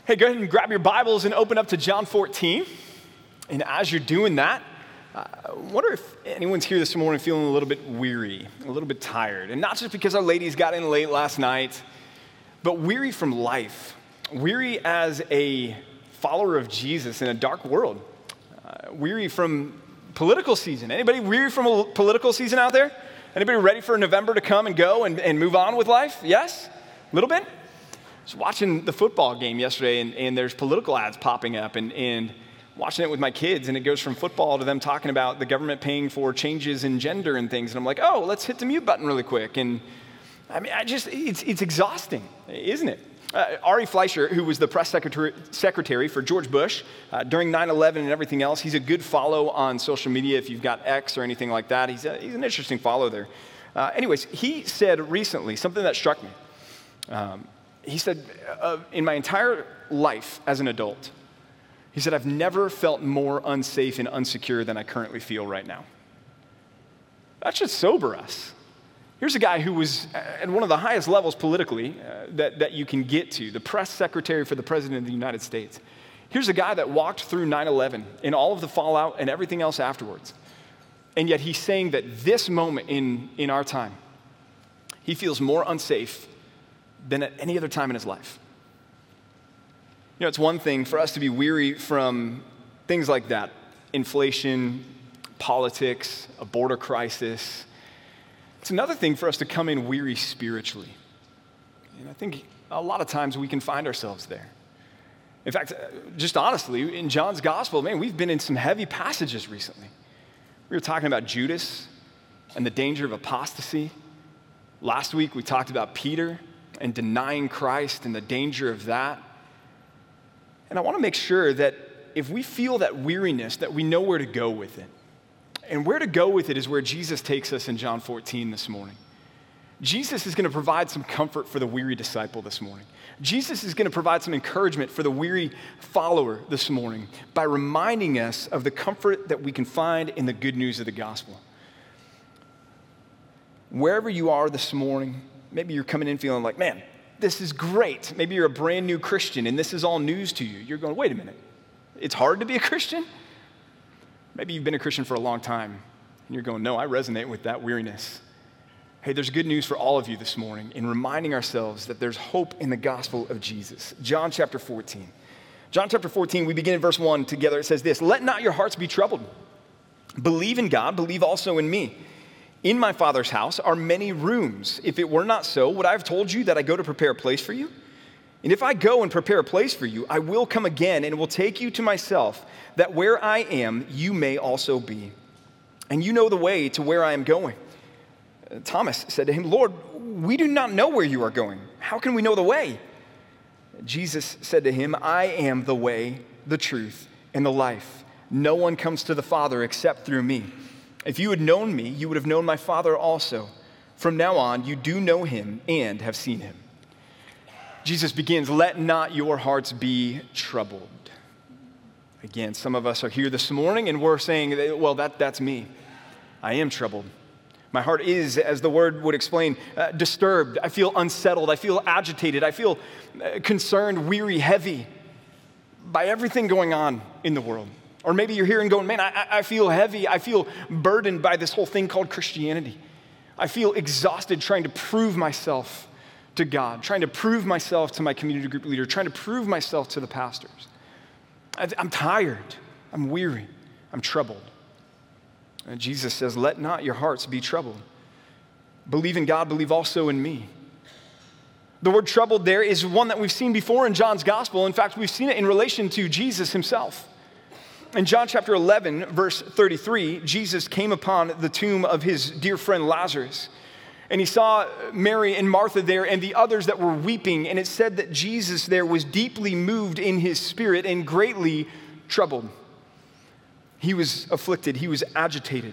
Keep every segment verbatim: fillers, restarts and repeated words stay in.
Hey, go ahead and grab your Bibles and open up to John fourteen. And as you're doing that, uh, I wonder if anyone's here this morning feeling a little bit weary, a little bit tired. And not just because our ladies got in late last night, but weary from life. Weary as a follower of Jesus in a dark world. Uh, weary from political season. Anybody weary from a political season out there? Anybody ready for November to come and go and, and move on with life? Yes? A little bit? I was watching the football game yesterday, and, and there's political ads popping up, and, and watching it with my kids, and it goes from football to them talking about the government paying for changes in gender and things, and I'm like, oh, let's hit the mute button really quick. And I mean, I just, it's, it's exhausting, isn't it? Uh, Ari Fleischer, who was the press secretary, secretary for George Bush uh, during nine eleven and everything else, he's a good follow on social media if you've got X or anything like that. He's, a, he's an interesting follow there. Uh, anyways, he said recently something that struck me. Um, He said, uh, in my entire life as an adult, he said, I've never felt more unsafe and unsecure than I currently feel right now. That should sober us. Here's a guy who was at one of the highest levels politically uh, that, that you can get to, the press secretary for the President of the United States. Here's a guy that walked through nine eleven and all of the fallout and everything else afterwards. And yet he's saying that this moment in, in our time, he feels more unsafe than at any other time in his life. You know, it's one thing for us to be weary from things like that, inflation, politics, a border crisis. It's another thing for us to come in weary spiritually. And I think a lot of times we can find ourselves there. In fact, just honestly, in John's gospel, man, we've been in some heavy passages recently. We were talking about Judas and the danger of apostasy. Last week, we talked about Peter and denying Christ and the danger of that. And I want to make sure that if we feel that weariness, that we know where to go with it. And where to go with it is where Jesus takes us in John fourteen this morning. Jesus is going to provide some comfort for the weary disciple this morning. Jesus is going to provide some encouragement for the weary follower this morning by reminding us of the comfort that we can find in the good news of the gospel. Wherever you are this morning, maybe you're coming in feeling like, man, this is great. Maybe you're a brand new Christian and this is all news to you. You're going, wait a minute, it's hard to be a Christian? Maybe you've been a Christian for a long time and you're going, no, I resonate with that weariness. Hey, there's good news for all of you this morning in reminding ourselves that there's hope in the gospel of Jesus. John chapter fourteen. John chapter fourteen, we begin in verse one together. It says this, let not your hearts be troubled. Believe in God, believe also in me. In my Father's house are many rooms. If it were not so, would I have told you that I go to prepare a place for you? And if I go and prepare a place for you, I will come again and will take you to myself, that where I am, you may also be. And you know the way to where I am going. Uh, Thomas said to him, Lord, we do not know where you are going. How can we know the way? Jesus said to him, I am the way, the truth, and the life. No one comes to the Father except through me. If you had known me, you would have known my Father also. From now on, you do know him and have seen him. Jesus begins, let not your hearts be troubled. Again, some of us are here this morning and we're saying, well, that, that's me. I am troubled. My heart is, as the word would explain, uh, disturbed. I feel unsettled. I feel agitated. I feel uh, concerned, weary, heavy by everything going on in the world. Or maybe you're here and going, man, I, I feel heavy. I feel burdened by this whole thing called Christianity. I feel exhausted trying to prove myself to God, trying to prove myself to my community group leader, trying to prove myself to the pastors. I, I'm tired. I'm weary. I'm troubled. And Jesus says, let not your hearts be troubled. Believe in God, believe also in me. The word troubled there is one that we've seen before in John's gospel. In fact, we've seen it in relation to Jesus himself. In John chapter eleven, verse thirty-three, Jesus came upon the tomb of his dear friend Lazarus. And he saw Mary and Martha there and the others that were weeping. And it said that Jesus there was deeply moved in his spirit and greatly troubled. He was afflicted. He was agitated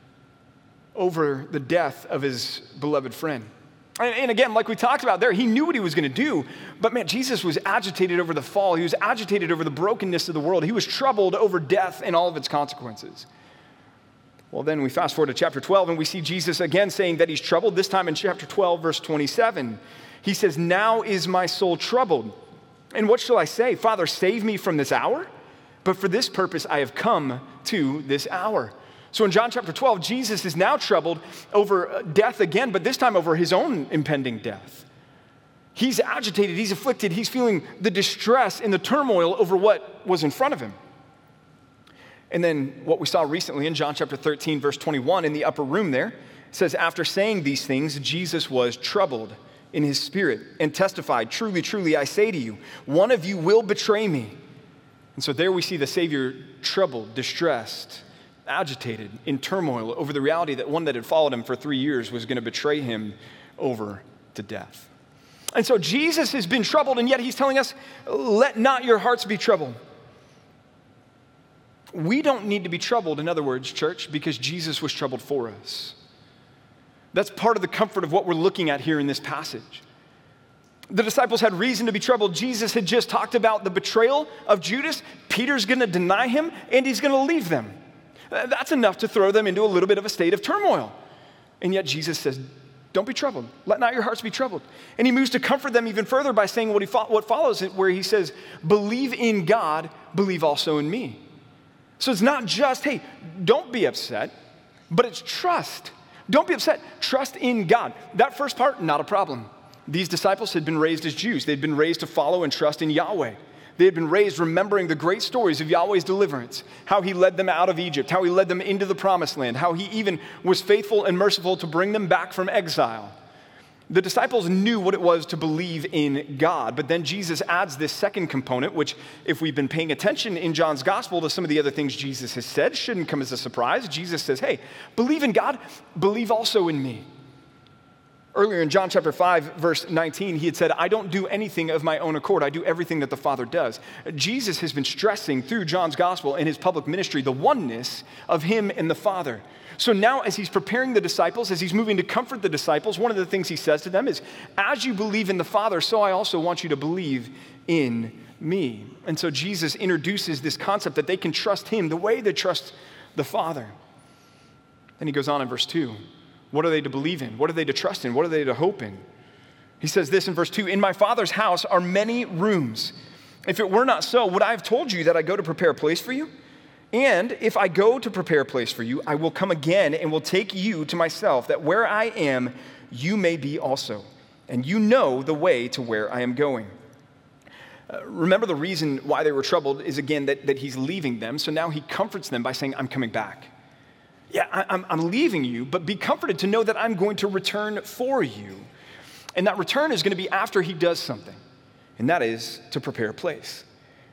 over the death of his beloved friend. And again, like we talked about there, he knew what he was going to do. But man, Jesus was agitated over the fall. He was agitated over the brokenness of the world. He was troubled over death and all of its consequences. Well, then we fast forward to chapter twelve, and we see Jesus again saying that he's troubled, this time in chapter twelve, verse twenty-seven. He says, now is my soul troubled. And what shall I say? Father, save me from this hour? But for this purpose I have come to this hour. So in John chapter twelve, Jesus is now troubled over death again, but this time over his own impending death. He's agitated, he's afflicted, he's feeling the distress and the turmoil over what was in front of him. And then what we saw recently in John chapter thirteen, verse twenty-one, in the upper room there, it says, after saying these things, Jesus was troubled in his spirit and testified, truly, truly, I say to you, one of you will betray me. And so there we see the Savior troubled, distressed, agitated, in turmoil over the reality that one that had followed him for three years was going to betray him over to death. And so Jesus has been troubled, and yet he's telling us, let not your hearts be troubled. We don't need to be troubled, in other words, church, because Jesus was troubled for us. That's part of the comfort of what we're looking at here in this passage. The disciples had reason to be troubled. Jesus had just talked about the betrayal of Judas. Peter's going to deny him, and he's going to leave them. That's enough to throw them into a little bit of a state of turmoil. And yet Jesus says, don't be troubled. Let not your hearts be troubled. And he moves to comfort them even further by saying what, he fo- what follows it, where he says, believe in God, believe also in me. So it's not just, hey, don't be upset, but it's trust. Don't be upset. Trust in God. That first part, not a problem. These disciples had been raised as Jews. They'd been raised to follow and trust in Yahweh. They had been raised remembering the great stories of Yahweh's deliverance, how he led them out of Egypt, how he led them into the promised land, how he even was faithful and merciful to bring them back from exile. The disciples knew what it was to believe in God, but then Jesus adds this second component, which if we've been paying attention in John's gospel to some of the other things Jesus has said, shouldn't come as a surprise. Jesus says, hey, believe in God, believe also in me. Earlier in John chapter five, verse nineteen, he had said, I don't do anything of my own accord. I do everything that the Father does. Jesus has been stressing through John's gospel and his public ministry the oneness of him and the Father. So now as he's preparing the disciples, as he's moving to comfort the disciples, one of the things he says to them is, as you believe in the Father, so I also want you to believe in me. And so Jesus introduces this concept that they can trust him the way they trust the Father. Then he goes on in verse two. What are they to believe in? What are they to trust in? What are they to hope in? He says this in verse two, in my Father's house are many rooms. If it were not so, would I have told you that I go to prepare a place for you? And if I go to prepare a place for you, I will come again and will take you to myself, that where I am, you may be also. And you know the way to where I am going. Uh, remember the reason why they were troubled is, again, that, that he's leaving them. So now he comforts them by saying, I'm coming back. Yeah, I, I'm, I'm leaving you, but be comforted to know that I'm going to return for you. And that return is going to be after he does something, and that is to prepare a place.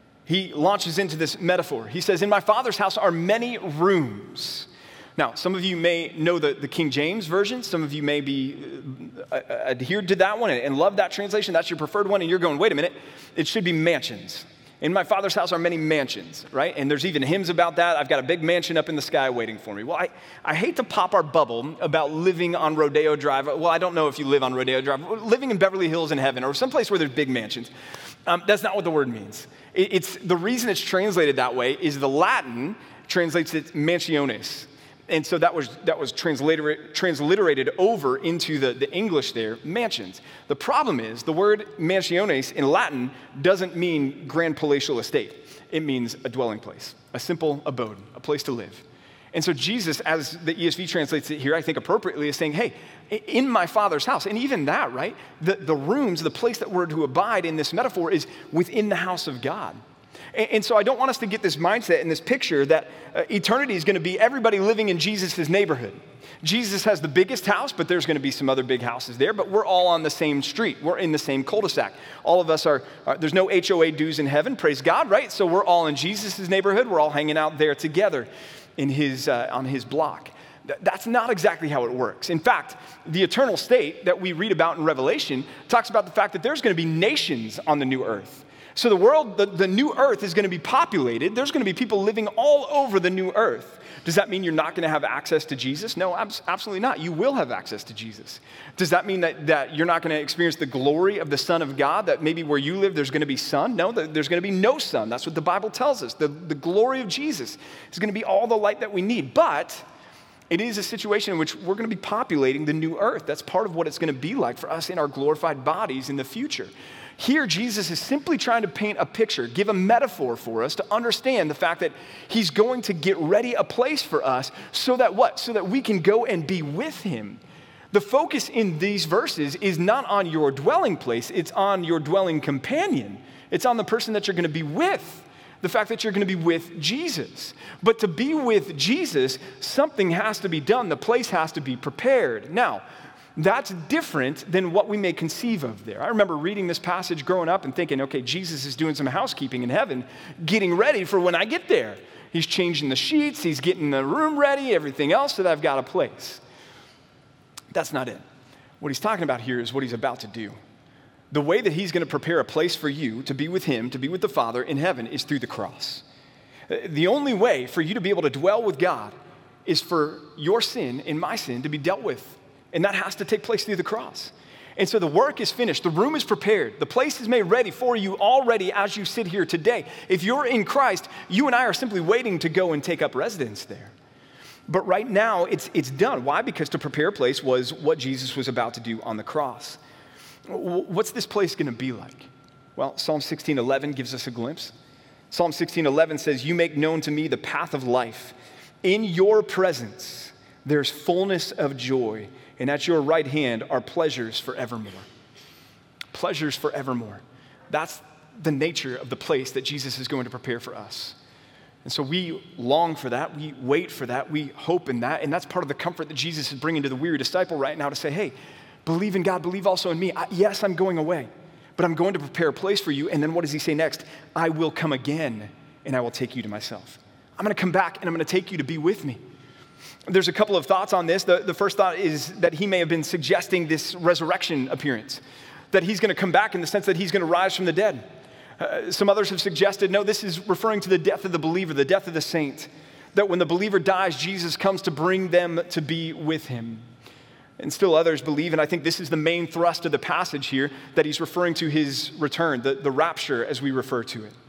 He launches into this metaphor. He says, in my Father's house are many rooms. Now, some of you may know the, the King James Version. Some of you may be uh, adhered to that one and, and love that translation. That's your preferred one, and you're going, wait a minute, it should be mansions. In my Father's house are many mansions, right? And there's even hymns about that. I've got a big mansion up in the sky waiting for me. Well, I, I hate to pop our bubble about living on Rodeo Drive. Well, I don't know if you live on Rodeo Drive. Living in Beverly Hills in heaven or someplace where there's big mansions. Um, that's not what the word means. It, it's the reason it's translated that way is the Latin translates it mansiones. And so that was that was transliter- transliterated over into the, the English there, mansions. The problem is the word mansiones in Latin doesn't mean grand palatial estate. It means a dwelling place, a simple abode, a place to live. And so Jesus, as the E S V translates it here, I think appropriately, is saying, hey, in my Father's house, and even that, right, the, the rooms, the place that we're to abide in this metaphor is within the house of God. And, and so I don't want us to get this mindset and this picture that uh, eternity is going to be everybody living in Jesus' neighborhood. Jesus has the biggest house, but there's going to be some other big houses there, but we're all on the same street. We're in the same cul-de-sac. All of us are, are there's no H O A dues in heaven, praise God, right? So we're all in Jesus' neighborhood. We're all hanging out there together in his uh, on his block. Th- that's not exactly how it works. In fact, the eternal state that we read about in Revelation talks about the fact that there's going to be nations on the new earth. So the world, the, the new earth is going to be populated. There's going to be people living all over the new earth. Does that mean you're not going to have access to Jesus? No, abs- absolutely not. You will have access to Jesus. Does that mean that, that you're not going to experience the glory of the Son of God, that maybe where you live there's going to be sun? No, there's going to be no sun. That's what the Bible tells us. The, the glory of Jesus is going to be all the light that we need. But it is a situation in which we're going to be populating the new earth. That's part of what it's going to be like for us in our glorified bodies in the future. Here, Jesus is simply trying to paint a picture, give a metaphor for us to understand the fact that he's going to get ready a place for us so that what? So that we can go and be with him. The focus in these verses is not on your dwelling place, it's on your dwelling companion. It's on the person that you're going to be with. The fact that you're going to be with Jesus. But to be with Jesus, something has to be done. The place has to be prepared. Now, that's different than what we may conceive of there. I remember reading this passage growing up and thinking, okay, Jesus is doing some housekeeping in heaven, getting ready for when I get there. He's changing the sheets, he's getting the room ready, everything else that I've got a place. That's not it. What he's talking about here is what he's about to do. The way that he's going to prepare a place for you to be with him, to be with the Father in heaven, is through the cross. The only way for you to be able to dwell with God is for your sin and my sin to be dealt with. And that has to take place through the cross. And so the work is finished. The room is prepared. The place is made ready for you already as you sit here today. If you're in Christ, you and I are simply waiting to go and take up residence there. But right now, it's, it's done. Why? Because to prepare a place was what Jesus was about to do on the cross. What's this place going to be like? Well, Psalm sixteen eleven gives us a glimpse. Psalm sixteen eleven says, "You make known to me the path of life. In your presence, there's fullness of joy. And at your right hand are pleasures forevermore." Pleasures forevermore. That's the nature of the place that Jesus is going to prepare for us. And so we long for that. We wait for that. We hope in that. And that's part of the comfort that Jesus is bringing to the weary disciple right now to say, hey, believe in God, believe also in me. I, yes, I'm going away, but I'm going to prepare a place for you. And then what does he say next? I will come again and I will take you to myself. I'm going to come back and I'm going to take you to be with me. There's a couple of thoughts on this. The, the first thought is that he may have been suggesting this resurrection appearance, that he's going to come back in the sense that he's going to rise from the dead. Uh, some others have suggested, no, this is referring to the death of the believer, the death of the saint, that when the believer dies, Jesus comes to bring them to be with him. And still others believe, and I think this is the main thrust of the passage here, that he's referring to his return, the, the rapture as we refer to it.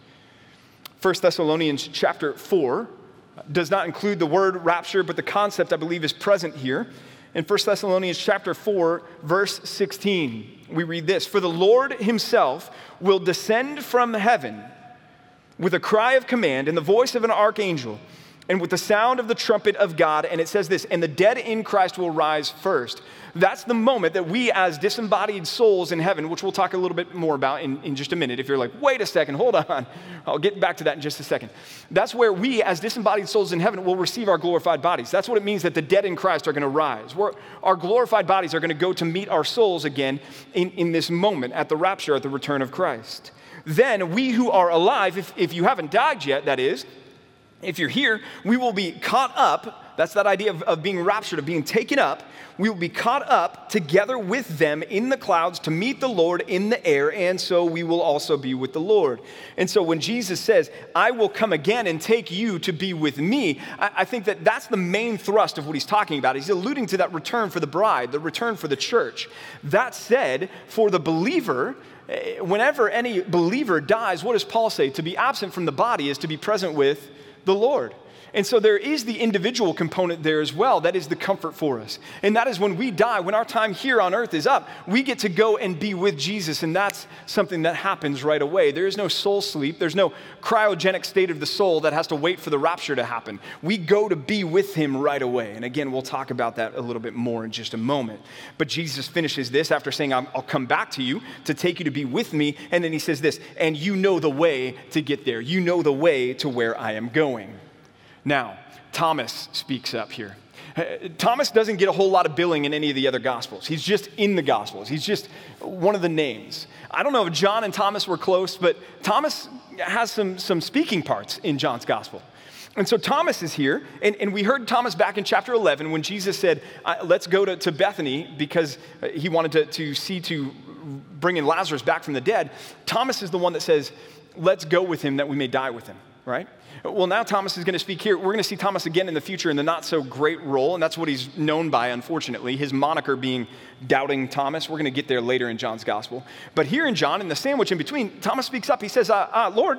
First Thessalonians chapter four does not include the word rapture, but the concept, I believe, is present here. In First Thessalonians chapter four, verse sixteen, we read this: "For the Lord himself will descend from heaven with a cry of command and the voice of an archangel and with the sound of the trumpet of God." And it says this, "And the dead in Christ will rise first." That's the moment that we as disembodied souls in heaven, which we'll talk a little bit more about in, in just a minute. If you're like, wait a second, hold on. I'll get back to that in just a second. That's where we as disembodied souls in heaven will receive our glorified bodies. That's what it means that the dead in Christ are going to rise. We're, our glorified bodies are going to go to meet our souls again in, in this moment at the rapture, at the return of Christ. Then we who are alive, if, if you haven't died yet, that is, if you're here, we will be caught up. That's that idea of, of being raptured, of being taken up. We will be caught up together with them in the clouds to meet the Lord in the air, and so we will also be with the Lord. And so when Jesus says, I will come again and take you to be with me, I, I think that that's the main thrust of what he's talking about. He's alluding to that return for the bride, the return for the church. That said, for the believer, whenever any believer dies, what does Paul say? To be absent from the body is to be present with the Lord. And so there is the individual component there as well. That is the comfort for us. And that is when we die, when our time here on earth is up, we get to go and be with Jesus. And that's something that happens right away. There is no soul sleep. There's no cryogenic state of the soul that has to wait for the rapture to happen. We go to be with him right away. And again, we'll talk about that a little bit more in just a moment. But Jesus finishes this after saying, I'll come back to you to take you to be with me. And then he says this, and you know the way to get there. You know the way to where I am going. Now, Thomas speaks up here. Thomas doesn't get a whole lot of billing in any of the other Gospels. He's just in the Gospels. He's just one of the names. I don't know if John and Thomas were close, but Thomas has some, some speaking parts in John's Gospel. And so Thomas is here, and, and we heard Thomas back in chapter eleven when Jesus said, uh, let's go to, to Bethany because he wanted to, to see to bring in Lazarus back from the dead. Thomas is the one that says, let's go with him that we may die with him, right? Well, now Thomas is going to speak here. We're going to see Thomas again in the future in the not-so-great role, and that's what he's known by, unfortunately, his moniker being Doubting Thomas. We're going to get there later in John's Gospel. But here in John, in the sandwich in between, Thomas speaks up. He says, uh, uh, Lord,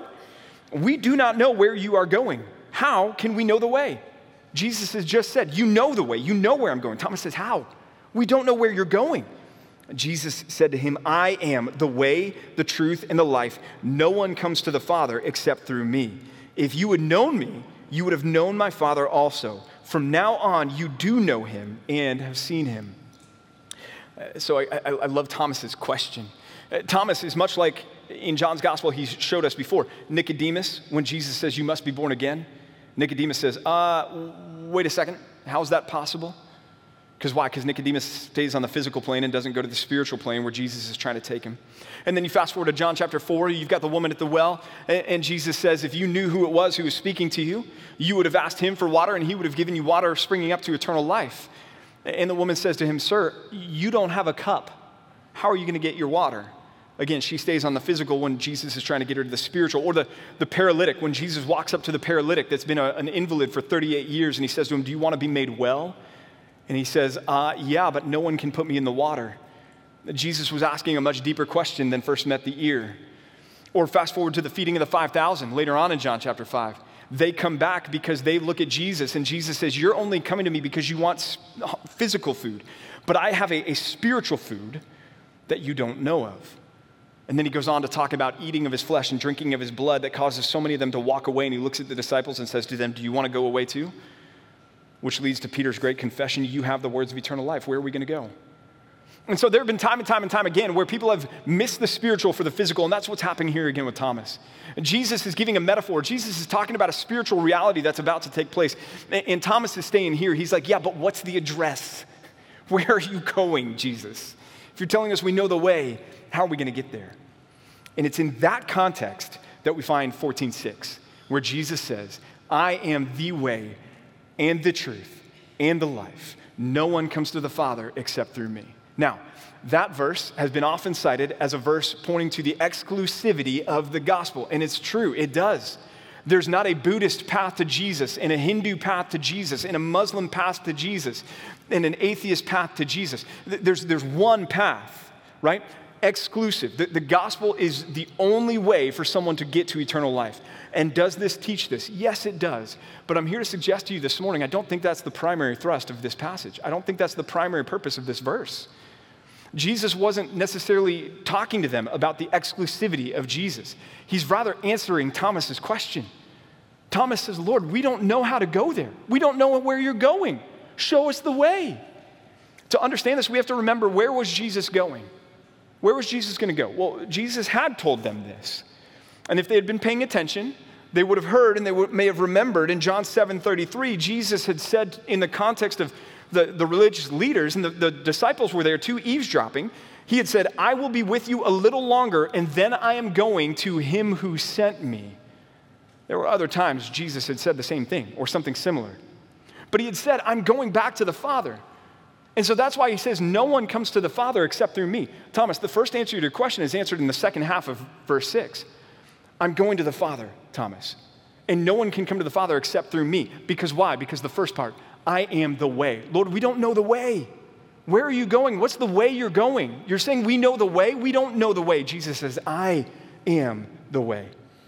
we do not know where you are going. How can we know the way? Jesus has just said, you know the way. You know where I'm going. Thomas says, how? We don't know where you're going. Jesus said to him, I am the way, the truth, and the life. No one comes to the Father except through me. If you had known me, you would have known my Father also. From now on, you do know him and have seen him. Uh, so I, I, I love Thomas's question. Uh, Thomas is much like in John's gospel he showed us before. Nicodemus, when Jesus says you must be born again, Nicodemus says, uh, wait a second, how is that possible? Because why? Because Nicodemus stays on the physical plane and doesn't go to the spiritual plane where Jesus is trying to take him. And then you fast forward to John chapter four, you've got the woman at the well, and, and Jesus says, if you knew who it was who was speaking to you, you would have asked him for water, and he would have given you water springing up to eternal life. And the woman says to him, sir, you don't have a cup. How are you going to get your water? Again, she stays on the physical when Jesus is trying to get her to the spiritual. Or the, the paralytic, when Jesus walks up to the paralytic that's been a, an invalid for thirty-eight years, and he says to him, do you want to be made well? And he says, uh, yeah, but no one can put me in the water. Jesus was asking a much deeper question than first met the ear. Or fast forward to the feeding of the five thousand later on in John chapter five. They come back because they look at Jesus, and Jesus says, you're only coming to me because you want physical food, but I have a, a spiritual food that you don't know of. And then he goes on to talk about eating of his flesh and drinking of his blood that causes so many of them to walk away, and he looks at the disciples and says to them, do you want to go away too? Which leads to Peter's great confession, you have the words of eternal life. Where are we going to go? And so there have been time and time and time again where people have missed the spiritual for the physical, and that's what's happening here again with Thomas. And Jesus is giving a metaphor. Jesus is talking about a spiritual reality that's about to take place. And, and Thomas is staying here. He's like, yeah, but what's the address? Where are you going, Jesus? If you're telling us we know the way, how are we going to get there? And it's in that context that we find fourteen six, where Jesus says, I am the way, and the truth, and the life. No one comes to the Father except through me. Now, that verse has been often cited as a verse pointing to the exclusivity of the gospel, and it's true, it does. There's not a Buddhist path to Jesus, and a Hindu path to Jesus, and a Muslim path to Jesus, and an atheist path to Jesus. There's, there's one path, right? Exclusive. The, the gospel is the only way for someone to get to eternal life. And does this teach this? Yes, it does. But I'm here to suggest to you this morning, I don't think that's the primary thrust of this passage. I don't think that's the primary purpose of this verse. Jesus wasn't necessarily talking to them about the exclusivity of Jesus. He's rather answering Thomas's question. Thomas says, Lord, we don't know how to go there. We don't know where you're going. Show us the way. To understand this, we have to remember, where was Jesus going? Where was Jesus going to go? Well, Jesus had told them this. And if they had been paying attention, they would have heard, and they would, may have remembered in John seven thirty-three, Jesus had said in the context of the, the religious leaders, and the, the disciples were there too, eavesdropping, he had said, I will be with you a little longer, and then I am going to him who sent me. There were other times Jesus had said the same thing or something similar. But he had said, I'm going back to the Father. And so that's why he says, no one comes to the Father except through me. Thomas, the first answer to your question is answered in the second half of verse six. I'm going to the Father, Thomas. And no one can come to the Father except through me. Because why? Because the first part, I am the way. Lord, we don't know the way. Where are you going? What's the way you're going? You're saying we know the way? We don't know the way. Jesus says, I am the way.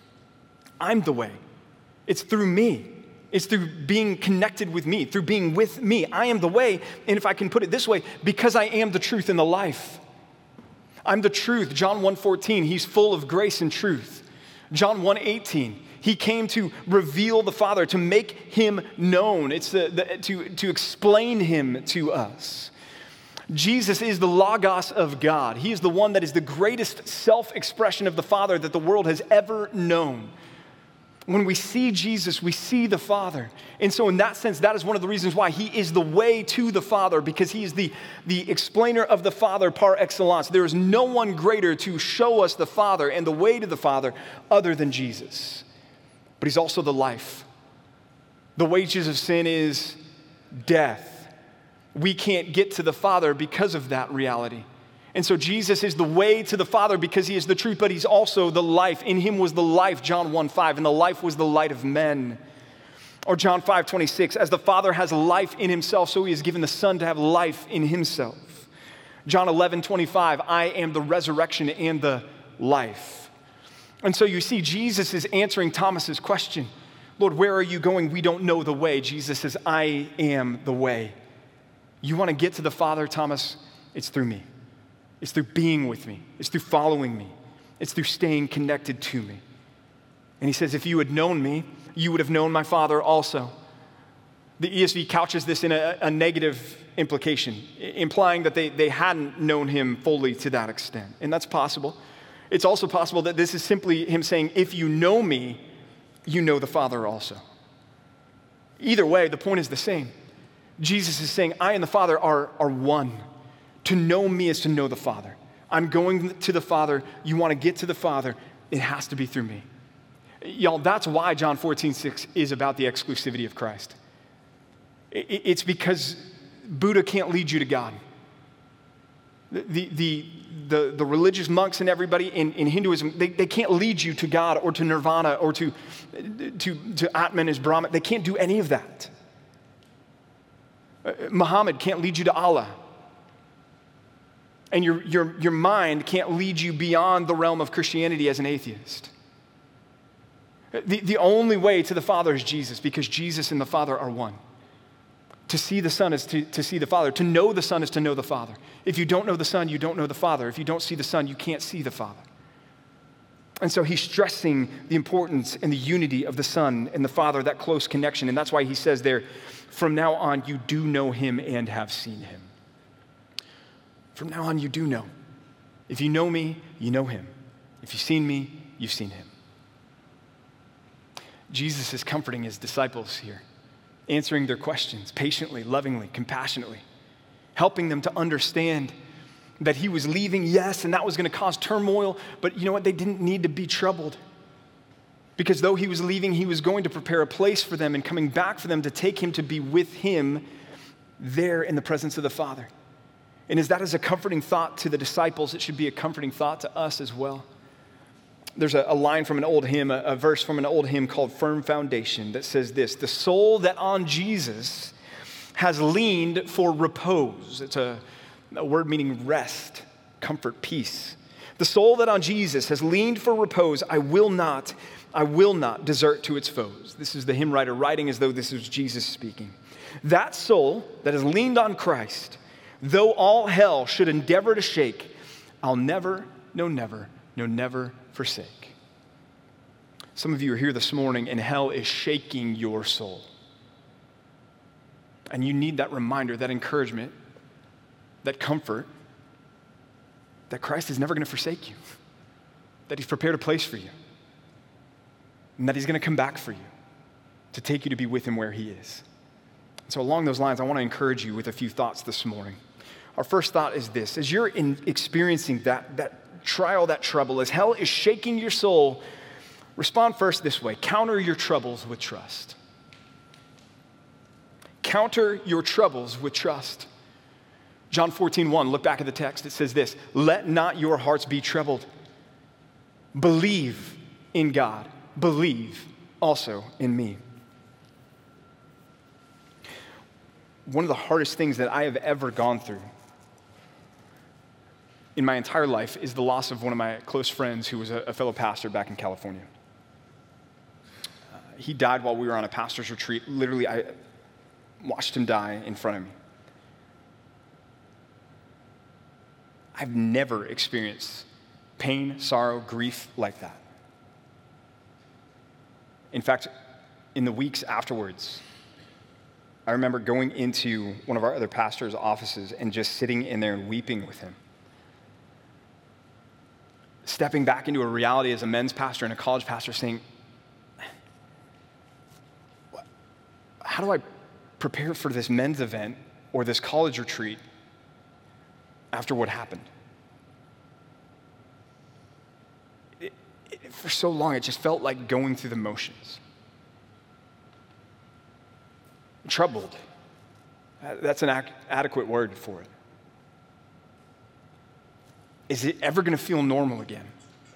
I'm the way. It's through me. It's through being connected with me, through being with me. I am the way, and if I can put it this way, because I am the truth and the life. I'm the truth. John one fourteen, he's full of grace and truth. John one eighteen, he came to reveal the Father, to make him known. It's the, the, to, to explain him to us. Jesus is the Logos of God. He is the one that is the greatest self-expression of the Father that the world has ever known. When we see Jesus, we see the Father. And so in that sense, that is one of the reasons why he is the way to the Father, because he is the, the explainer of the Father par excellence. There is no one greater to show us the Father and the way to the Father other than Jesus. But he's also the life. The wages of sin is death. We can't get to the Father because of that reality. And so Jesus is the way to the Father because he is the truth, but he's also the life. In him was the life, John one five, and the life was the light of men. Or John five twenty-six, as the Father has life in himself, so he has given the Son to have life in himself. John eleven twenty-five, I am the resurrection and the life. And so you see, Jesus is answering Thomas's question. Lord, where are you going? We don't know the way. Jesus says, I am the way. You want to get to the Father, Thomas? It's through me. It's through being with me. It's through following me. It's through staying connected to me. And he says, if you had known me, you would have known my Father also. The E S V couches this in a, a negative implication, implying that they, they hadn't known him fully to that extent. And that's possible. It's also possible that this is simply him saying, if you know me, you know the Father also. Either way, the point is the same. Jesus is saying, I and the Father are, are one. To know me is to know the Father. I'm going to the Father. You want to get to the Father, it has to be through me. Y'all, that's why John fourteen six is about the exclusivity of Christ. It's because Buddha can't lead you to God. The, the, the, the religious monks and everybody in, in Hinduism, they, they can't lead you to God or to nirvana or to, to, to Atman as Brahman. They can't do any of that. Muhammad can't lead you to Allah. And your, your, your mind can't lead you beyond the realm of Christianity as an atheist. The, the only way to the Father is Jesus, because Jesus and the Father are one. To see the Son is to, to see the Father. To know the Son is to know the Father. If you don't know the Son, you don't know the Father. If you don't see the Son, you can't see the Father. And so he's stressing the importance and the unity of the Son and the Father, that close connection. And that's why he says there, from now on, you do know him and have seen him. From now on, you do know. If you know me, you know him. If you've seen me, you've seen him. Jesus is comforting his disciples here, answering their questions patiently, lovingly, compassionately, helping them to understand that he was leaving, yes, and that was going to cause turmoil, but you know what? They didn't need to be troubled, because though he was leaving, he was going to prepare a place for them and coming back for them to take him to be with him there in the presence of the Father. And as that is a comforting thought to the disciples, it should be a comforting thought to us as well. There's a, a line from an old hymn, a, a verse from an old hymn called Firm Foundation that says this: the soul that on Jesus has leaned for repose. It's a, a word meaning rest, comfort, peace. The soul that on Jesus has leaned for repose, I will not, I will not desert to its foes. This is the hymn writer writing as though this was Jesus speaking. That soul that has leaned on Christ, though all hell should endeavor to shake, I'll never, no never, no never forsake. Some of you are here this morning and hell is shaking your soul. And you need that reminder, that encouragement, that comfort, that Christ is never going to forsake you, that he's prepared a place for you, and that he's going to come back for you to take you to be with him where he is. So along those lines, I want to encourage you with a few thoughts this morning. Our first thought is this: as you're in experiencing that, that trial, that trouble, as hell is shaking your soul, respond first this way: counter your troubles with trust. Counter your troubles with trust. John fourteen one, look back at the text. It says this: let not your hearts be troubled. Believe in God. Believe also in me. One of the hardest things that I have ever gone through in my entire life is the loss of one of my close friends who was a, a fellow pastor back in California. Uh, he died while we were on a pastor's retreat. Literally, I watched him die in front of me. I've never experienced pain, sorrow, grief like that. In fact, in the weeks afterwards, I remember going into one of our other pastors' offices and just sitting in there and weeping with him. Stepping back into a reality as a men's pastor and a college pastor, saying, how do I prepare for this men's event or this college retreat after what happened? It, it, for so long, it just felt like going through the motions. Troubled. That's an ac- adequate word for it. Is it ever going to feel normal again?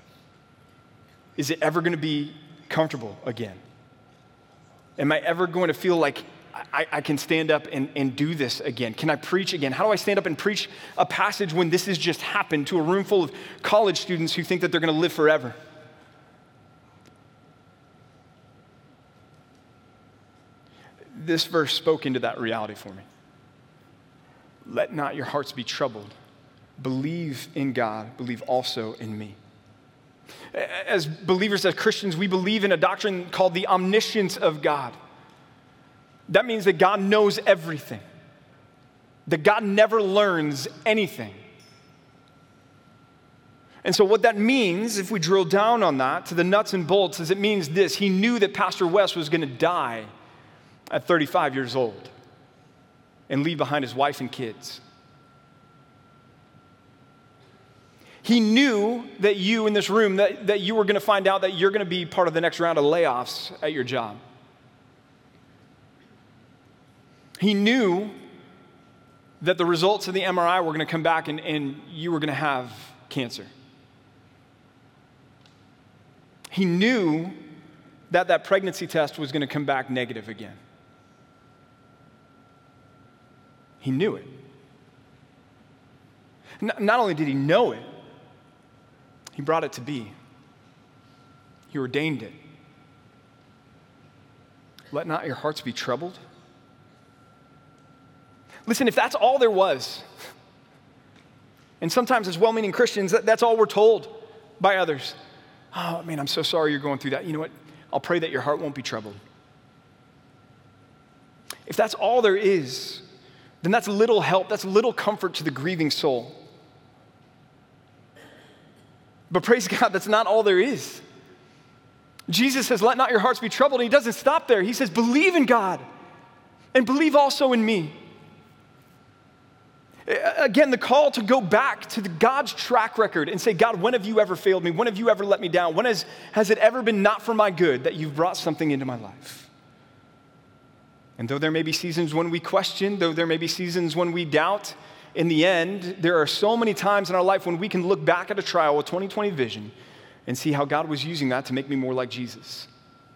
Is it ever going to be comfortable again? Am I ever going to feel like I, I can stand up and, and do this again? Can I preach again? How do I stand up and preach a passage when this has just happened to a room full of college students who think that they're going to live forever? This verse spoke into that reality for me. Let not your hearts be troubled. believe in God, believe also in me. As believers, as Christians, we believe in a doctrine called the omniscience of God. That means that God knows everything, that God never learns anything. And so what that means, if we drill down on that to the nuts and bolts, is it means this. He knew that Pastor Wes was going to die at thirty-five years old and leave behind his wife and kids. He knew that you in this room, that, that you were going to find out that you're going to be part of the next round of layoffs at your job. He knew that the results of the M R I were going to come back and, and you were going to have cancer. He knew that that pregnancy test was going to come back negative again. He knew it. Not only did he know it, he brought it to be. He ordained it. Let not your hearts be troubled. Listen, if that's all there was, and sometimes as well-meaning Christians, that's all we're told by others. Oh, man, I'm so sorry you're going through that. You know what? I'll pray that your heart won't be troubled. If that's all there is, then that's little help, that's little comfort to the grieving soul. But praise God, that's not all there is. Jesus says, let not your hearts be troubled. And he doesn't stop there. He says, believe in God and believe also in me. Again, the call to go back to the God's track record and say, God, when have you ever failed me? When have you ever let me down? When has, has it ever been not for my good that you've brought something into my life? And though there may be seasons when we question, though there may be seasons when we doubt, in the end, there are so many times in our life when we can look back at a trial with twenty twenty vision and see how God was using that to make me more like Jesus.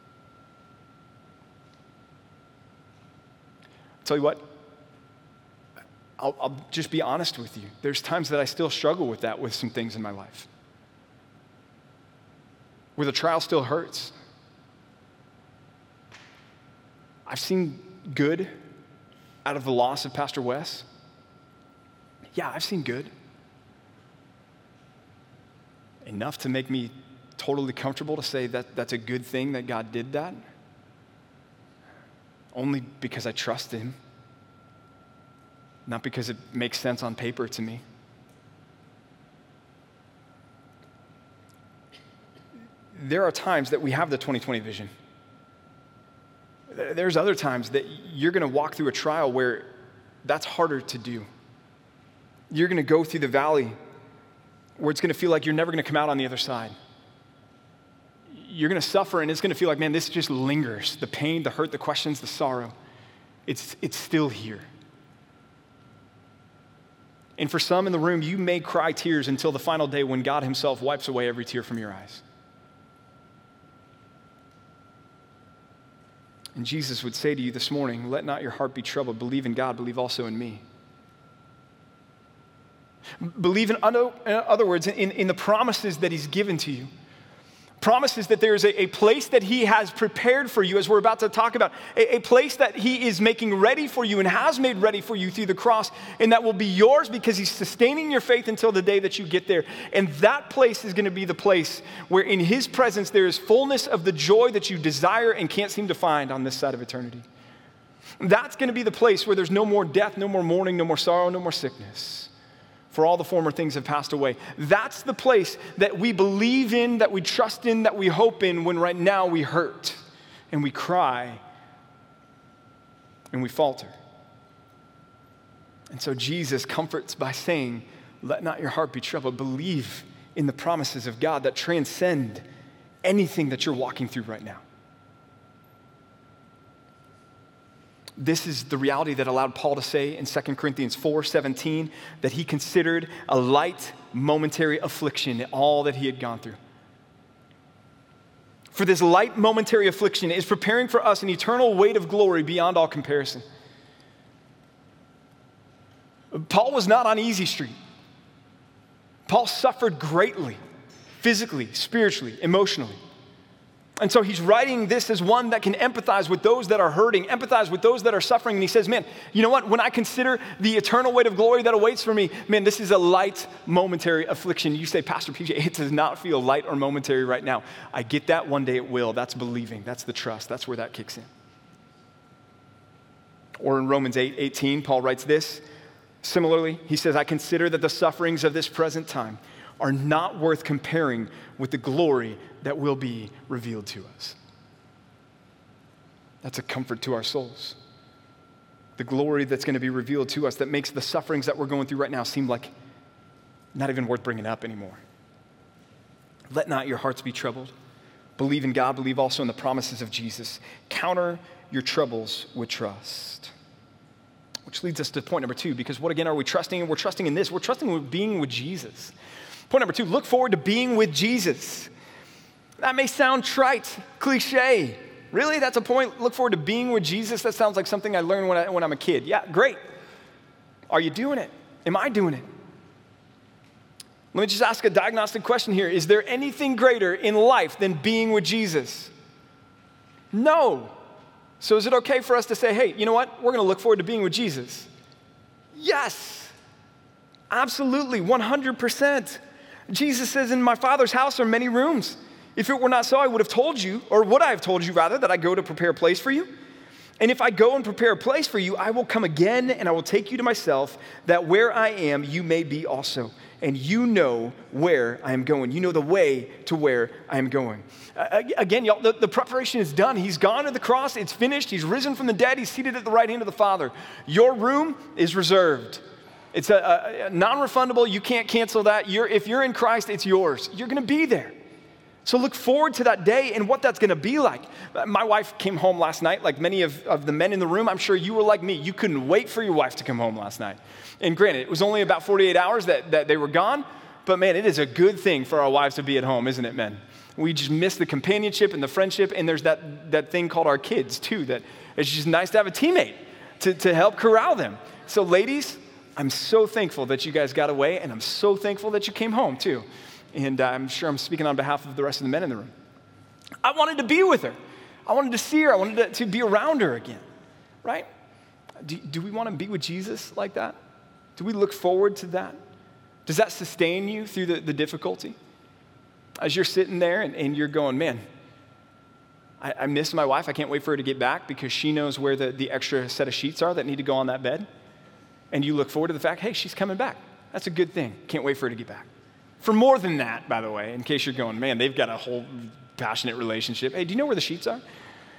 I'll tell you what, I'll, I'll just be honest with you. There's times that I still struggle with that with some things in my life, where the trial still hurts. I've seen good out of the loss of Pastor Wes. Yeah, I've seen good. Enough to make me totally comfortable to say that that's a good thing that God did that. Only because I trust him. Not because it makes sense on paper to me. There are times that we have the twenty twenty vision. There's other times that you're going to walk through a trial where that's harder to do. You're going to go through the valley where it's going to feel like you're never going to come out on the other side. You're going to suffer, and it's going to feel like, man, this just lingers. The pain, the hurt, the questions, the sorrow. It's, it's still here. And for some in the room, you may cry tears until the final day when God himself wipes away every tear from your eyes. And Jesus would say to you this morning, let not your heart be troubled. Believe in God, believe also in me. Believe in other words, in, in the promises that he's given to you. Promises that there is a, a place that he has prepared for you, as we're about to talk about, a, a place that he is making ready for you and has made ready for you through the cross, and that will be yours because he's sustaining your faith until the day that you get there. And that place is going to be the place where in his presence there is fullness of the joy that you desire and can't seem to find on this side of eternity. That's going to be the place where there's no more death, no more mourning, no more sorrow, no more sickness. For all the former things have passed away. That's the place that we believe in, that we trust in, that we hope in when right now we hurt and we cry and we falter. And so Jesus comforts by saying, let not your heart be troubled. Believe in the promises of God that transcend anything that you're walking through right now. This is the reality that allowed Paul to say in Second Corinthians four seventeen that he considered a light momentary affliction all that he had gone through. For this light momentary affliction is preparing for us an eternal weight of glory beyond all comparison. Paul was not on easy street. Paul suffered greatly, physically, spiritually, emotionally. And so he's writing this as one that can empathize with those that are hurting, empathize with those that are suffering. And he says, man, you know what? When I consider the eternal weight of glory that awaits for me, man, this is a light, momentary affliction. You say, Pastor P J, it does not feel light or momentary right now. I get that. One day it will. That's believing. That's the trust. That's where that kicks in. Or in Romans eight eighteen, Paul writes this. Similarly, he says, I consider that the sufferings of this present time are not worth comparing with the glory that will be revealed to us. That's a comfort to our souls. The glory that's going to be revealed to us that makes the sufferings that we're going through right now seem like not even worth bringing up anymore. Let not your hearts be troubled. Believe in God, believe also in the promises of Jesus. Counter your troubles with trust. Which leads us to point number two, because what again are we trusting in? We're trusting in this. We're trusting in being with Jesus. Point number two, look forward to being with Jesus. That may sound trite, cliche. Really? That's a point? Look forward to being with Jesus? That sounds like something I learned when, I, when I'm a kid. Yeah, great. Are you doing it? Am I doing it? Let me just ask a diagnostic question here. Is there anything greater in life than being with Jesus? No. So is it okay for us to say, hey, you know what? We're going to look forward to being with Jesus? Yes. Absolutely, one hundred percent. Jesus says, in my Father's house are many rooms. If it were not so, I would have told you, or would I have told you rather, that I go to prepare a place for you? And if I go and prepare a place for you, I will come again and I will take you to myself, that where I am, you may be also. And you know where I am going. You know the way to where I am going. Uh, again, y'all, the, the preparation is done. He's gone to the cross. It's finished. He's risen from the dead. He's seated at the right hand of the Father. Your room is reserved. It's a, a, a non-refundable. You can't cancel that. You're, if you're in Christ, it's yours. You're going to be there. So look forward to that day and what that's going to be like. My wife came home last night, like many of, of the men in the room. I'm sure you were like me. You couldn't wait for your wife to come home last night. And granted, it was only about forty-eight hours that, that they were gone. But man, it is a good thing for our wives to be at home, isn't it, men? We just miss the companionship and the friendship. And there's that, that thing called our kids, too, that it's just nice to have a teammate to, to help corral them. So ladies, I'm so thankful that you guys got away. And I'm so thankful that you came home, too. And I'm sure I'm speaking on behalf of the rest of the men in the room. I wanted to be with her. I wanted to see her. I wanted to, to be around her again, right? Do, do we want to be with Jesus like that? Do we look forward to that? Does that sustain you through the, the difficulty? As you're sitting there and, and you're going, man, I, I miss my wife. I can't wait for her to get back because she knows where the, the extra set of sheets are that need to go on that bed. And you look forward to the fact, hey, she's coming back. That's a good thing. Can't wait for her to get back. For more than that, by the way, in case you're going, man, they've got a whole passionate relationship. Hey, do you know where the sheets are?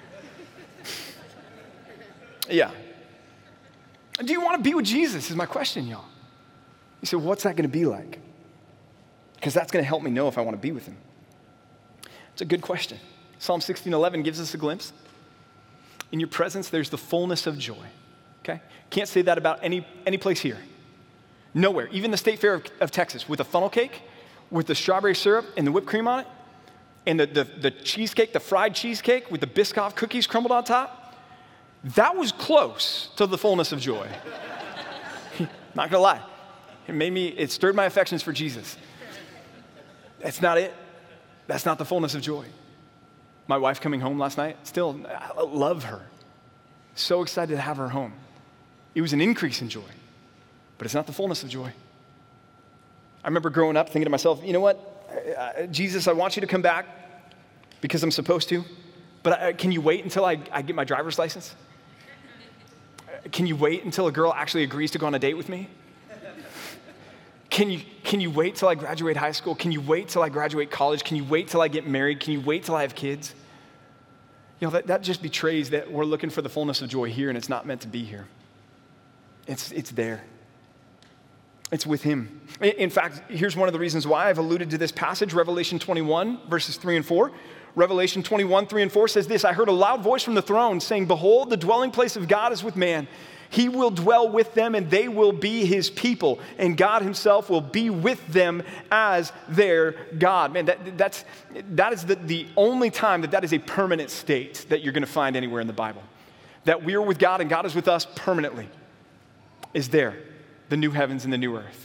Yeah. Do you want to be with Jesus is my question, y'all. You say, what's that going to be like? Because that's going to help me know if I want to be with him. It's a good question. Psalm sixteen eleven gives us a glimpse. In your presence, there's the fullness of joy. Okay? Can't say that about any, any place here. Nowhere. Even the State Fair of, of Texas with a funnel cake, with the strawberry syrup and the whipped cream on it, and the, the, the cheesecake, the fried cheesecake with the Biscoff cookies crumbled on top, that was close to the fullness of joy. Not gonna lie. It made me, it stirred my affections for Jesus. That's not it. That's not the fullness of joy. My wife coming home last night, still, I love her. So excited to have her home. It was an increase in joy, but it's not the fullness of joy. I remember growing up thinking to myself, you know what, uh, Jesus, I want you to come back because I'm supposed to, but I, can you wait until I, I get my driver's license? Can you wait until a girl actually agrees to go on a date with me? Can you, can you wait till I graduate high school? Can you wait till I graduate college? Can you wait till I get married? Can you wait till I have kids? You know, that, that just betrays that we're looking for the fullness of joy here and it's not meant to be here. It's, it's there. It's with him. In fact, here's one of the reasons why I've alluded to this passage, Revelation twenty-one, verses three and four. Revelation twenty-one, three and four says this, I heard a loud voice from the throne saying, behold, the dwelling place of God is with man. He will dwell with them and they will be his people. And God himself will be with them as their God. Man, that, that's, that is the, the only time that that is a permanent state that you're going to find anywhere in the Bible. That we are with God and God is with us permanently is there. The new heavens and the new earth.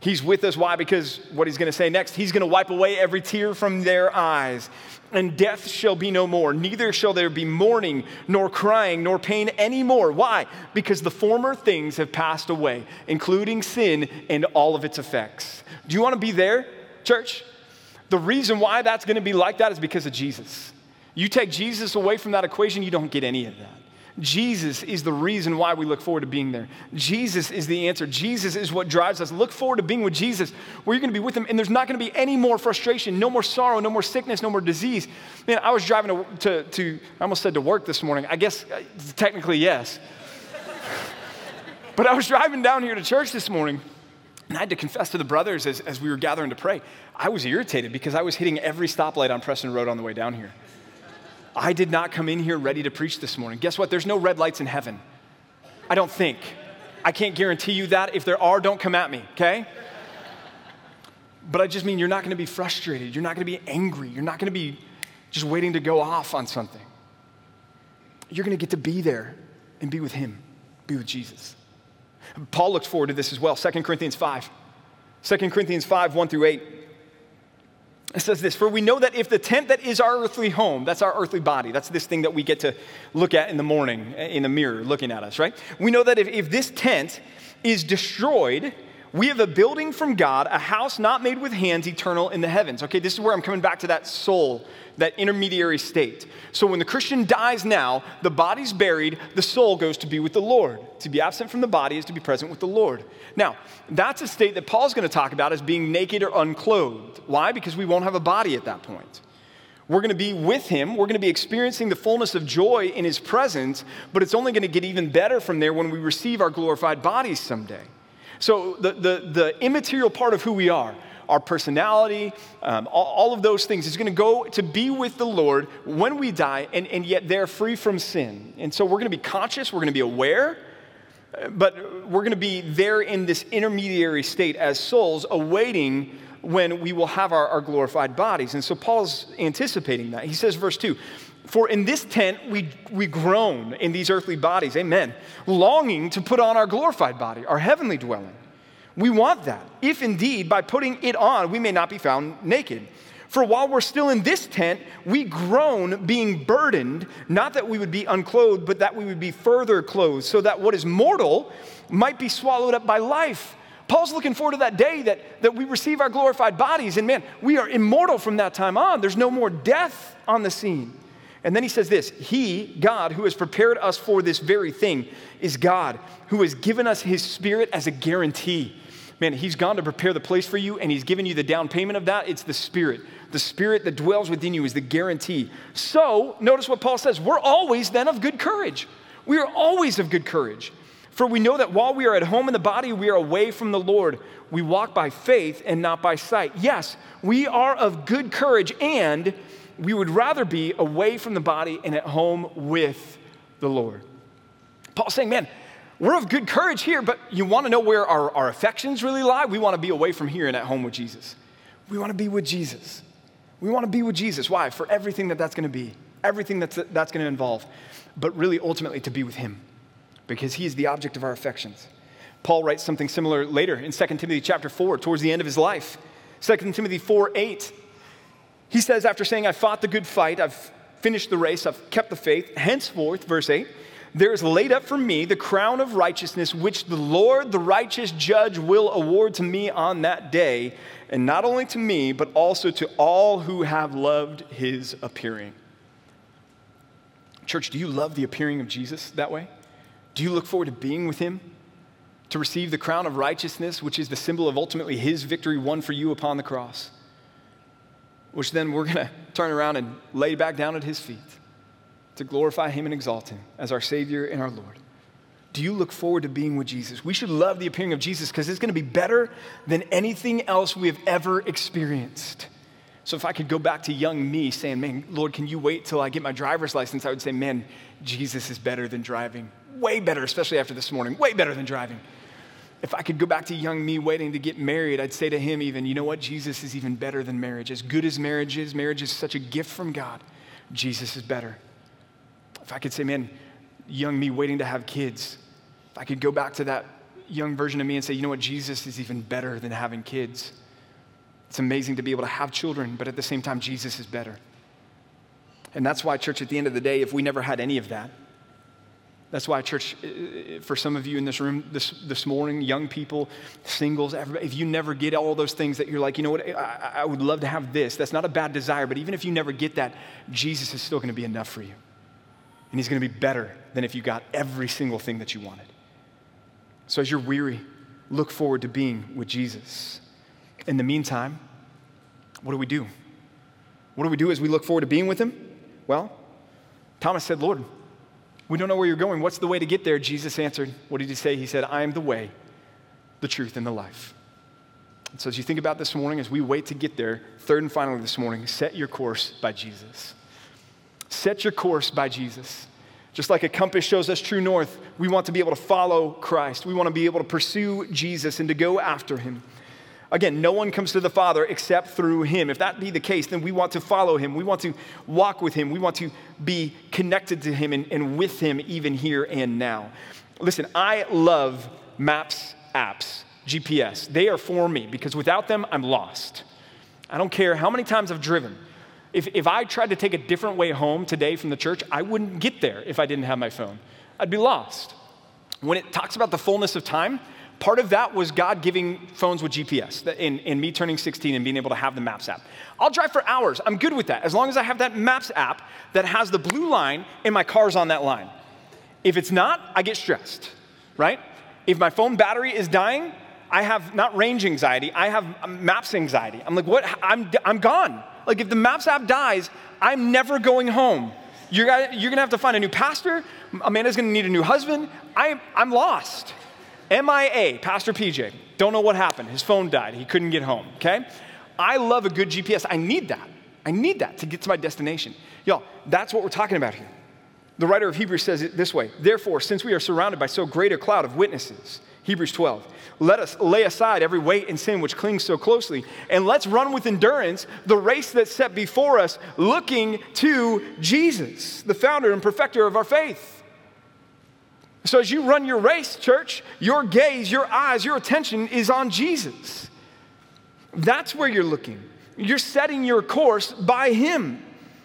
He's with us. Why? Because what he's going to say next, he's going to wipe away every tear from their eyes, and death shall be no more. Neither shall there be mourning, nor crying, nor pain anymore. Why? Because the former things have passed away, including sin and all of its effects. Do you want to be there, church? The reason why that's going to be like that is because of Jesus. You take Jesus away from that equation, you don't get any of that. Jesus is the reason why we look forward to being there. Jesus is the answer. Jesus is what drives us. Look forward to being with Jesus, where you're going to be with him, and there's not going to be any more frustration, no more sorrow, no more sickness, no more disease. Man, I was driving to, to, to I almost said to work this morning. I guess uh, technically yes. But I was driving down here to church this morning, and I had to confess to the brothers as, as we were gathering to pray, I was irritated because I was hitting every stoplight on Preston Road on the way down here. I did not come in here ready to preach this morning. Guess what? There's no red lights in heaven. I don't think. I can't guarantee you that. If there are, don't come at me, okay? But I just mean you're not going to be frustrated. You're not going to be angry. You're not going to be just waiting to go off on something. You're going to get to be there and be with him, be with Jesus. Paul looks forward to this as well. Second Corinthians five. Second Corinthians five, one through eight. It says this, for we know that if the tent that is our earthly home, that's our earthly body, that's this thing that we get to look at in the morning in the mirror looking at us, right? We know that if, if this tent is destroyed, we have a building from God, a house not made with hands, eternal in the heavens. Okay, this is where I'm coming back to that soul, that intermediary state. So when the Christian dies now, the body's buried, the soul goes to be with the Lord. To be absent from the body is to be present with the Lord. Now, that's a state that Paul's going to talk about as being naked or unclothed. Why? Because we won't have a body at that point. We're going to be with him. We're going to be experiencing the fullness of joy in his presence, but it's only going to get even better from there when we receive our glorified bodies someday. So the, the, the immaterial part of who we are, our personality, um, all, all of those things is going to go to be with the Lord when we die, and, and yet they're free from sin. And so we're going to be conscious, we're going to be aware, but we're going to be there in this intermediary state as souls awaiting when we will have our, our glorified bodies. And so Paul's anticipating that. He says, verse two, for in this tent we, we groan in these earthly bodies, amen, longing to put on our glorified body, our heavenly dwelling. We want that, if indeed by putting it on we may not be found naked. For while we're still in this tent, we groan being burdened, not that we would be unclothed, but that we would be further clothed, so that what is mortal might be swallowed up by life. Paul's looking forward to that day that, that we receive our glorified bodies, and man, we are immortal from that time on. There's no more death on the scene. And then he says this, he, God, who has prepared us for this very thing, is God, who has given us his Spirit as a guarantee. Man, he's gone to prepare the place for you, and he's given you the down payment of that. It's the Spirit. The Spirit that dwells within you is the guarantee. So, notice what Paul says. We're always then of good courage. We are always of good courage. For we know that while we are at home in the body, we are away from the Lord. We walk by faith and not by sight. Yes, we are of good courage, and we would rather be away from the body and at home with the Lord. Paul's saying, man, we're of good courage here, but you want to know where our, our affections really lie? We want to be away from here and at home with Jesus. We want to be with Jesus. We want to be with Jesus. Why? For everything that that's going to be, everything that's, that's going to involve, but really ultimately to be with him, because he is the object of our affections. Paul writes something similar later in Second Timothy chapter four, towards the end of his life. Second Timothy four eight. He says, after saying, I fought the good fight, I've finished the race, I've kept the faith, henceforth, verse eight, there is laid up for me the crown of righteousness, which the Lord, the righteous judge, will award to me on that day, and not only to me, but also to all who have loved his appearing. Church, do you love the appearing of Jesus that way? Do you look forward to being with him? To receive the crown of righteousness, which is the symbol of ultimately his victory won for you upon the cross, which then we're going to turn around and lay back down at his feet to glorify him and exalt him as our Savior and our Lord. Do you look forward to being with Jesus? We should love the appearing of Jesus because it's going to be better than anything else we have ever experienced. So if I could go back to young me saying, man, Lord, can you wait till I get my driver's license? I would say, man, Jesus is better than driving. Way better, especially after this morning, way better than driving. If I could go back to young me waiting to get married, I'd say to him even, you know what? Jesus is even better than marriage. As good as marriage is, marriage is such a gift from God. Jesus is better. If I could say, man, young me waiting to have kids, if I could go back to that young version of me and say, you know what, Jesus is even better than having kids. It's amazing to be able to have children, but at the same time, Jesus is better. And that's why, church, at the end of the day, if we never had any of that, that's why, church, for some of you in this room this, this morning, young people, singles, everybody, if you never get all those things that you're like, you know what, I, I would love to have this. That's not a bad desire, but even if you never get that, Jesus is still going to be enough for you. And he's going to be better than if you got every single thing that you wanted. So as you're weary, look forward to being with Jesus. In the meantime, what do we do? What do we do as we look forward to being with him? Well, Thomas said, Lord, we don't know where you're going. What's the way to get there? Jesus answered, what did he say? He said, I am the way, the truth, and the life. And so as you think about this morning, as we wait to get there, third and finally this morning, set your course by Jesus. Set your course by Jesus. Just like a compass shows us true north, we want to be able to follow Christ. We want to be able to pursue Jesus and to go after him. Again, no one comes to the Father except through him. If that be the case, then we want to follow him. We want to walk with him. We want to be connected to him and, and with him even here and now. Listen, I love maps, apps, G P S. They are for me because without them, I'm lost. I don't care how many times I've driven. If, if I tried to take a different way home today from the church, I wouldn't get there if I didn't have my phone. I'd be lost. When it talks about the fullness of time, part of that was God giving phones with G P S and, and me turning sixteen and being able to have the Maps app. I'll drive for hours. I'm good with that as long as I have that Maps app that has the blue line and my car's on that line. If it's not, I get stressed, right? If my phone battery is dying, I have not range anxiety, I have Maps anxiety. I'm like, what? I'm, I'm gone. Like if the Maps app dies, I'm never going home. You're, you're gonna have to find a new pastor. Amanda's gonna need a new husband. I, I'm lost. M I A, Pastor P J. Don't know what happened. His phone died. He couldn't get home, okay? I love a good G P S. I need that. I need that to get to my destination. Y'all, that's what we're talking about here. The writer of Hebrews says it this way. Therefore, since we are surrounded by so great a cloud of witnesses, Hebrews twelve, let us lay aside every weight and sin which clings so closely, and let's run with endurance the race that's set before us, looking to Jesus, the founder and perfecter of our faith. So as you run your race, church, your gaze, your eyes, your attention is on Jesus. That's where you're looking. You're setting your course by him.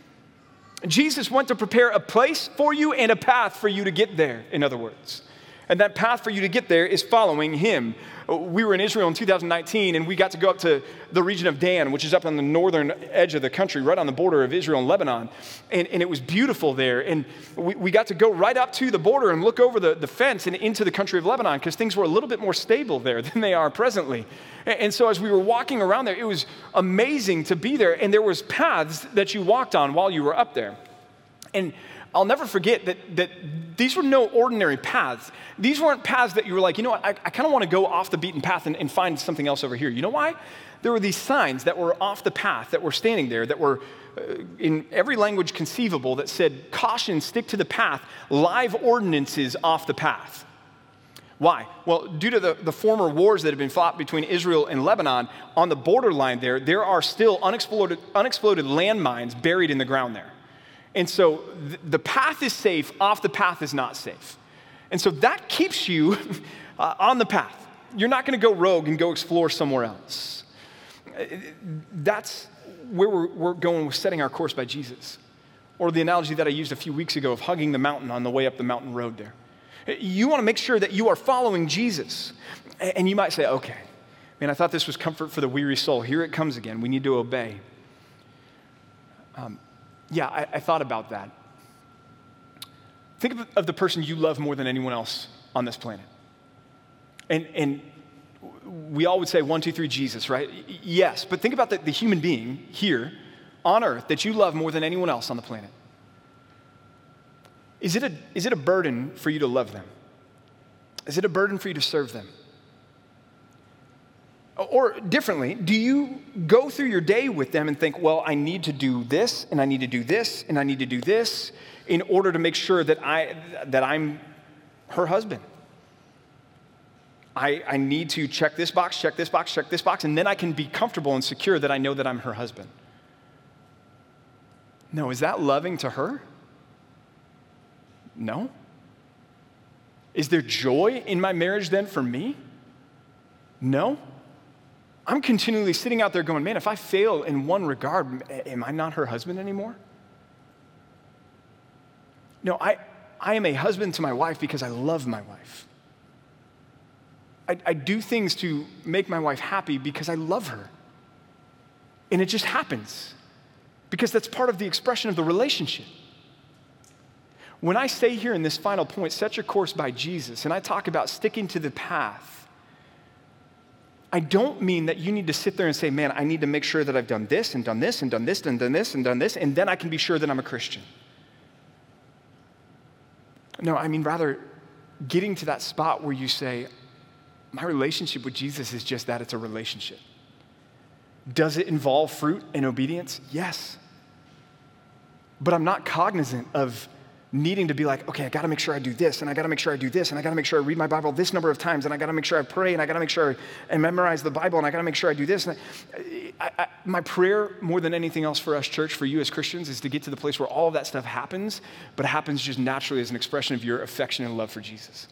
Jesus went to prepare a place for you and a path for you to get there, in other words. And that path for you to get there is following him. We were in Israel in two thousand nineteen, and we got to go up to the region of Dan, which is up on the northern edge of the country, right on the border of Israel and Lebanon. And, and it was beautiful there. And we, we got to go right up to the border and look over the, the fence and into the country of Lebanon because things were a little bit more stable there than they are presently. And, and so as we were walking around there, it was amazing to be there. And there was paths that you walked on while you were up there. And I'll never forget that, that these were no ordinary paths. These weren't paths that you were like, you know what, I, I kind of want to go off the beaten path and, and find something else over here. You know why? There were these signs that were off the path, that were standing there, that were uh, in every language conceivable that said, caution, stick to the path, live ordinances off the path. Why? Well, due to the, the former wars that have been fought between Israel and Lebanon, on the borderline there, there are still unexploded, unexploded landmines buried in the ground there. And so th- the path is safe, off the path is not safe. And so that keeps you uh, on the path. You're not going to go rogue and go explore somewhere else. That's where we're, we're going with setting our course by Jesus. Or the analogy that I used a few weeks ago of hugging the mountain on the way up the mountain road there. You want to make sure that you are following Jesus. And you might say, okay, man, I thought this was comfort for the weary soul. Here it comes again. We need to obey. Um, Yeah, I, I thought about that. Think of, of the person you love more than anyone else on this planet. And, and we all would say one, two, three, Jesus, right? Yes, but think about the, the human being here on earth that you love more than anyone else on the planet. Is it a, is it a burden for you to love them? Is it a burden for you to serve them? Or differently, do you go through your day with them and think, well, I need to do this, and I need to do this, and I need to do this in order to make sure that, I, that I'm her husband? I, I need to check this box, check this box, check this box, and then I can be comfortable and secure that I know that I'm her husband. No, is that loving to her? No. Is there joy in my marriage then for me? No. I'm continually sitting out there going, man, if I fail in one regard, am I not her husband anymore? No, I, I am a husband to my wife because I love my wife. I, I do things to make my wife happy because I love her. And it just happens because that's part of the expression of the relationship. When I say here in this final point, set your course by Jesus, and I talk about sticking to the path, I don't mean that you need to sit there and say, man, I need to make sure that I've done this and done this and done this and done this and done this, and then I can be sure that I'm a Christian. No, I mean rather getting to that spot where you say, my relationship with Jesus is just that, it's a relationship. Does it involve fruit and obedience? Yes. But I'm not cognizant of needing to be like, okay, I gotta make sure I do this, and I gotta make sure I do this, and I gotta make sure I read my Bible this number of times, and I gotta make sure I pray, and I gotta make sure I memorize the Bible, and I gotta make sure I do this. And I, I, I, my prayer, more than anything else for us, church, for you as Christians, is to get to the place where all of that stuff happens, but it happens just naturally as an expression of your affection and love for Jesus.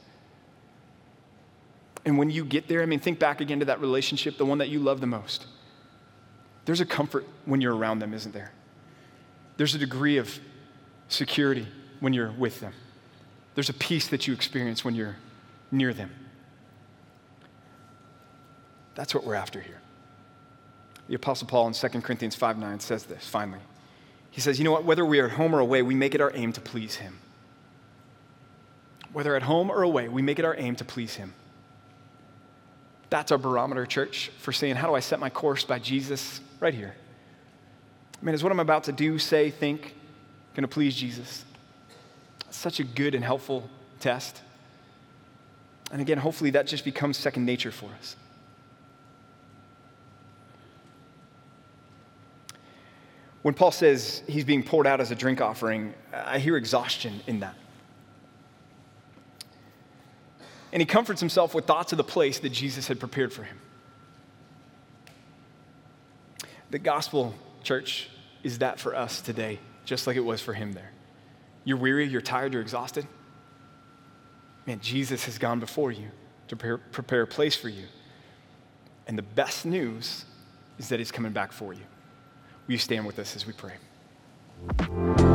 And when you get there, I mean, think back again to that relationship, the one that you love the most. There's a comfort when you're around them, isn't there? There's a degree of security when you're with them. There's a peace that you experience when you're near them. That's what we're after here. The Apostle Paul in Second Corinthians five nine says this, finally. He says, you know what, whether we are at home or away, we make it our aim to please him. Whether at home or away, we make it our aim to please him. That's our barometer, church, for saying, how do I set my course by Jesus? Right here. I mean, is what I'm about to do, say, think, going to please Jesus? Such a good and helpful test. And again, hopefully that just becomes second nature for us. When Paul says he's being poured out as a drink offering, I hear exhaustion in that. And he comforts himself with thoughts of the place that Jesus had prepared for him. The gospel, church, is that for us today, just like it was for him there. You're weary, you're tired, you're exhausted. Man, Jesus has gone before you to prepare, prepare a place for you. And the best news is that he's coming back for you. Will you stand with us as we pray?